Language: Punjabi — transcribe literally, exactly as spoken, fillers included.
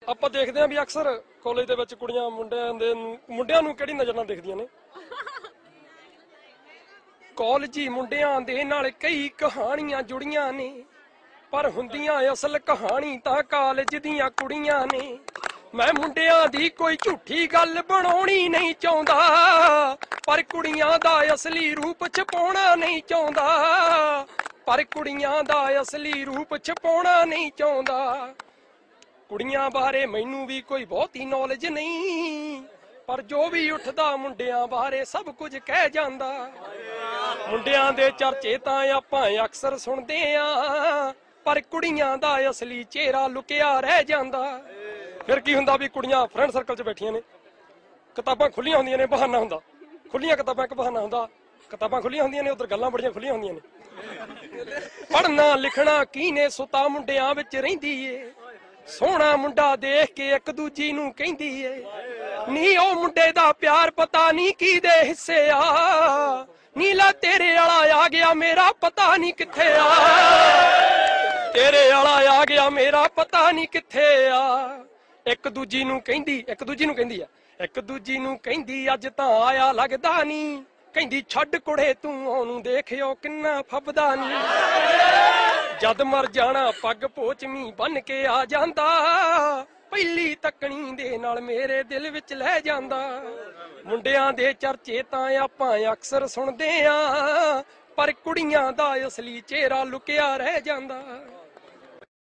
ਆਪਾਂ ਦੇਖਦੇ ਆਂ ਵੀ ਅਕਸਰ ਕਾਲਜ ਦੇ ਵਿੱਚ ਕੁੜੀਆਂ ਮੁੰਡਿਆਂ ਦੇ ਮੁੰਡਿਆਂ ਨੂੰ ਕਿਹੜੀ ਨਜ਼ਰ ਨਾਲ ਦੇਖਦੀਆਂ ਨੇ। ਕਾਲਜੀ ਮੁੰਡਿਆਂ ਦੇ ਨਾਲ ਕਈ ਕਹਾਣੀਆਂ ਜੁੜੀਆਂ ਨੇ, ਪਰ ਹੁੰਦੀਆਂ ਅਸਲ ਕਹਾਣੀ ਤਾਂ ਕਾਲਜ ਦੀਆਂ ਕੁੜੀਆਂ ਨੇ। ਮੈਂ ਮੁੰਡਿਆਂ ਦੀ ਕੋਈ ਝੂਠੀ ਗੱਲ ਬਣਾਉਣੀ ਨਹੀਂ ਚਾਹੁੰਦਾ, ਪਰ ਕੁੜੀਆਂ ਦਾ ਅਸਲੀ ਰੂਪ ਛਪਾਉਣਾ ਨਹੀਂ ਚਾਹੁੰਦਾ, ਪਰ ਕੁੜੀਆਂ ਦਾ ਅਸਲੀ ਰੂਪ ਛਪਾਉਣਾ ਨਹੀਂ ਚਾਹੁੰਦਾ। ਕੁੜੀਆਂ ਬਾਰੇ ਮੈਨੂੰ ਵੀ ਕੋਈ ਬਹੁਤੀ ਨੌਲੇਜ ਨਹੀਂ, ਪਰ ਜੋ ਵੀ ਉੱਠਦਾ ਮੁੰਡਿਆਂ ਬਾਰੇ ਸਭ ਕੁਝ ਕਹਿ ਜਾਂਦਾ। ਮੁੰਡਿਆਂ ਦੇ ਚਰਚੇ ਤਾਂ ਆਪਾਂ ਅਕਸਰ ਸੁਣਦੇ ਆਂ, ਪਰ ਕੁੜੀਆਂ ਦਾ ਅਸਲੀ ਚਿਹਰਾ ਲੁਕਿਆ ਰਹਿ ਜਾਂਦਾ। ਫਿਰ ਕੀ ਹੁੰਦਾ ਵੀ ਕੁੜੀਆਂ ਫਰੈਂਡ ਸਰਕਲ 'ਚ ਬੈਠੀਆਂ ਨੇ, ਕਿਤਾਬਾਂ ਖੁੱਲੀਆਂ ਹੁੰਦੀਆਂ ਨੇ, ਬਹਾਨਾ ਹੁੰਦਾ, ਖੁੱਲੀਆਂ ਕਿਤਾਬਾਂ ਇੱਕ ਬਹਾਨਾ ਹੁੰਦਾ, ਕਿਤਾਬਾਂ ਖੁੱਲੀਆਂ ਹੁੰਦੀਆਂ ਨੇ, ਉਧਰ ਗੱਲਾਂ ਬੜੀਆਂ ਖੁੱਲੀਆਂ ਹੁੰਦੀਆਂ ਨੇ। ਪੜ੍ਹਨਾ ਲਿਖਣਾ ਕੀਨੇ ਸੁਤਾ ਮੁੰਡਿਆਂ ਵਿੱਚ ਰਹਿੰਦੀ ਏ, ਸੋਹਣਾ ਮੁੰਡਾ ਦੇਖ ਕੇ ਇੱਕ ਦੂਜੀ ਨੂੰ ਕਹਿੰਦੀ ਏ, ਨੀ ਉਹ ਮੁੰਡੇ ਦਾ ਪਿਆਰ ਪਤਾ ਨਹੀਂ ਕਿਹਦੇ ਹਿੱਸੇ ਆ, ਨੀਲਾ ਤੇਰੇ ਵਾਲਾ ਆ ਗਿਆ ਮੇਰਾ ਪਤਾ ਨਹੀਂ ਕਿੱਥੇ ਆ, ਤੇਰੇ ਵਾਲਾ ਆ ਗਿਆ ਮੇਰਾ ਪਤਾ ਨਹੀਂ ਕਿੱਥੇ ਆ। ਇੱਕ ਦੂਜੀ ਨੂੰ ਕਹਿੰਦੀ ਇੱਕ ਦੂਜੀ ਨੂੰ ਕਹਿੰਦੀ ਆ ਇੱਕ ਦੂਜੀ ਨੂੰ ਕਹਿੰਦੀ ਅੱਜ ਤਾਂ ਆਇਆ ਲੱਗਦਾ ਨਹੀਂ, ਕਹਿੰਦੀ ਛੱਡ ਕੁੜੇ ਤੂੰ ਉਹਨੂੰ ਦੇਖਿਓ ਕਿੰਨਾ ਫੱਬਦਾ ਨਹੀਂ, ਜਦ ਮਰ ਜਾਣਾ ਪੱਗ ਪੋਚਵੀਂ ਬੰਨ ਕੇ ਆ ਜਾਂਦਾ, ਪਹਿਲੀ ਤੱਕਣੀ ਦੇ ਨਾਲ ਮੇਰੇ ਦਿਲ ਵਿੱਚ ਲੈ ਜਾਂਦਾ। ਮੁੰਡਿਆਂ ਦੇ ਚਰਚੇ ਤਾਂ ਆਪਾਂ ਅਕਸਰ ਸੁਣਦੇ ਆਂ, ਪਰ ਕੁੜੀਆਂ ਦਾ ਅਸਲੀ ਚਿਹਰਾ ਲੁਕਿਆ ਰਹਿ ਜਾਂਦਾ।